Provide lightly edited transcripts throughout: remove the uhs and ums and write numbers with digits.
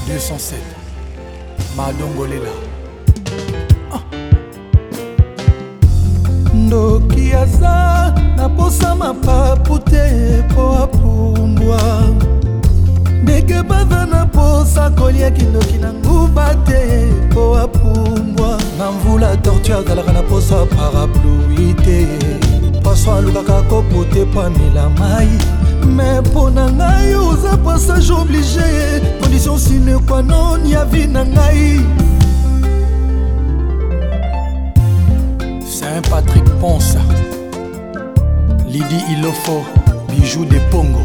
207 Madongolela ndoki aza na posa mapapu te po apumbwa ndeke baza na posa kolia kindoki na nguba te po apumbwa na mvula tortue azalaka na posa parapluie te paso alukaka kopo te po amela mai me mpo na ngai oza passage oblige condition sine qua non ya vi na ngai. Saint-Patrick Ponce Lydie Ilofo Bijou de Pongo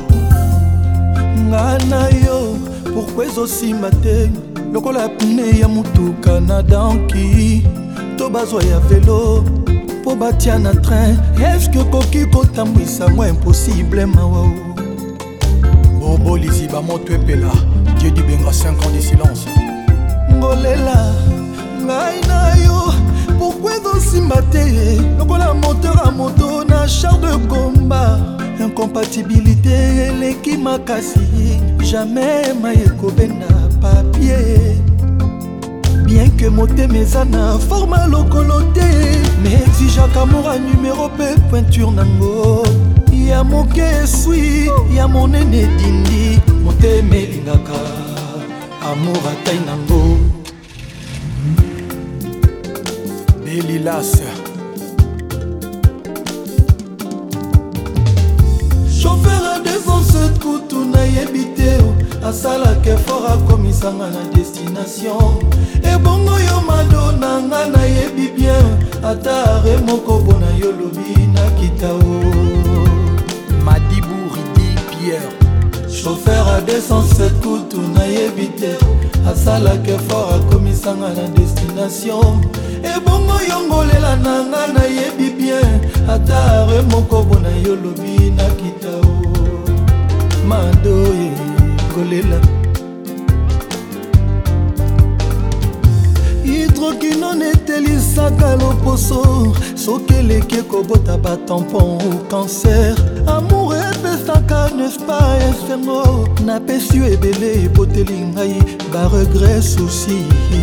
ngana yo pourquoi ezosimba te lokola pine ya mutuka na danki to bazwa ya velo po batia na train eske koki kotambwisa mwa impossible mawao Bobo Liziba moto epela Dieu du Benga 5 ans de silence ngolela ngai na yo pourquoi ezosimba te lokola moteur a moto na char de combat incompatibilité eleki makasi jamais maye kobenda papier bien que motema eza na forma lokolo te mais exigeaka amour a numéro mpe pointure nango ya moke eswi ya monene dindi motema elingaka amour atai nango. Belilas chauffeur a 207 kutu nayebi te asalaka effort akomisanga na destination ebongo yo madona nga nayebi bien ata are moko bona yo lobi nakita o Madibu Ridi Pierre chauffeur a 207 kutu nayebi te asalaka effort akomisanga na destination ebongo yongolela na nga nayebi bien ata are moko bona yo lobi nakita o madoye ngolela hydroquinone etelisaka loposo soki eleki ekobota batampon ou cancer amour epesaka nespa esengo napesi yo ebele eboteli ngai baregret souci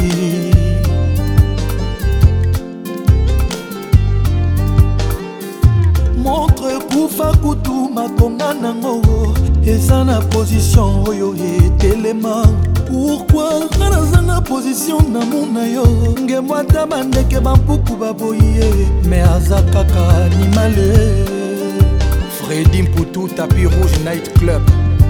montre kufa kutu makonga nango eza na position oyo etelema pourkui nga nazanga position na muna yo ngembo ata bandeke bampuku baboyi ye me aza kaka animale. Freddy Mputu Tapis Rouge Night Club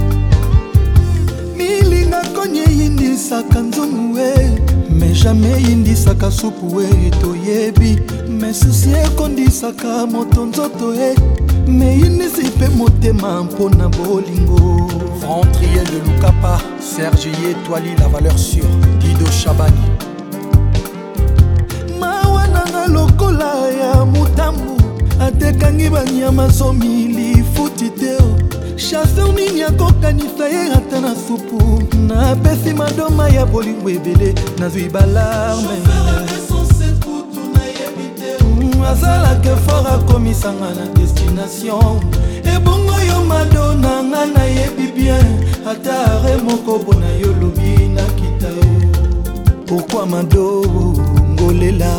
milinga konye yindisaka nzungu e me jamais yindisaka supu e toyebi me susi ekondisaka moto nzoto e me yindisi mpe motema mpona bolingo. Ventrier de Lukapa Serge Yetoali la valeur sûre Dido Chabani mawa nanga lokola ya mutambu atekangi banyama somili futi teo chasseur nini akokanisa ye ata na supu napesi madoma ya bolingo ebele nazwi balarme azalaka fort akomisanga na destination ebongo yo madona nga nayebi bien ata are moko bona yo lobi nakita yo pourkui mado ngolela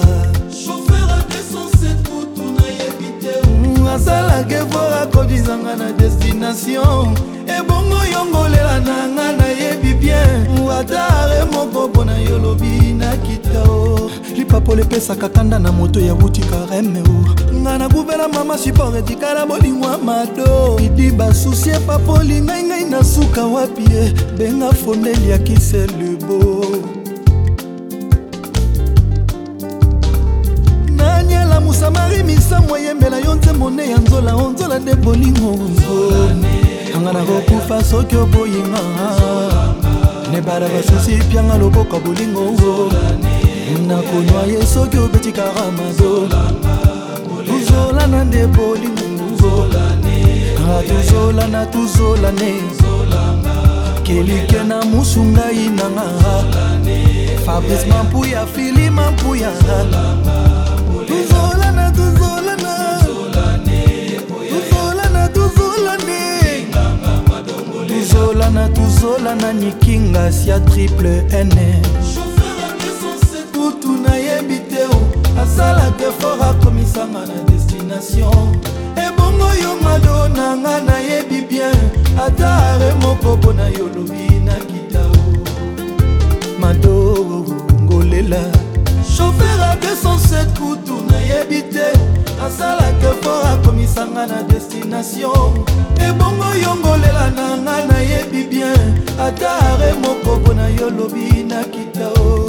azalaka fort akodizanga na destination ebongo yongolela na nga nayebi bien ata are moko bona yo lobi nakita o lipapo lepesaka kanda na moto ya butika remeo nga na guvela mama support etikala bolingwa mado idi basusi epapoli ngai na suka wapi e benga foneli ya kiselebo nanyela musamari misamwa yembela yo nze mone ya nzola onzola nde bolingo anga nakokufa soki oboyinga nebala basusi pianga loboko bolingo nakonywa ye soki obetika ramado tuzolana nde bolingo tuzolane kelike na musu ngai nanga Fabrice Mampuya Fili Mampuya tuzolana tuzolane tolana tozolana nikinga sia triple N kutu nayebi te asalaka effort akomisanga na destination ebongo yo mado nanga nayebi bien ata are moko mpona yo lobi nakitao mado ngolela chauffeur a 207 kutu nayebi te asalaka effort akomisanga na destination ebongo yo ngolela nanga nayebi bien ata are moko mpona yo lobi nakitao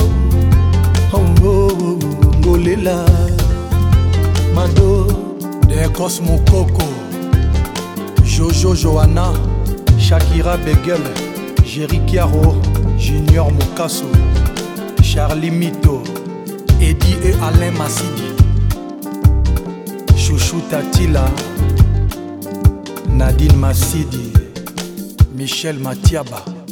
ngolela mado Decos Mokoko, Jojo Johanna, Shakira Begel, Jerry Kiaro, Junior Mukaso, Charlie Mito, Eddie et Alain Massidi, Chouchou Tatila, Nadine Massidi, Michel Matiaba.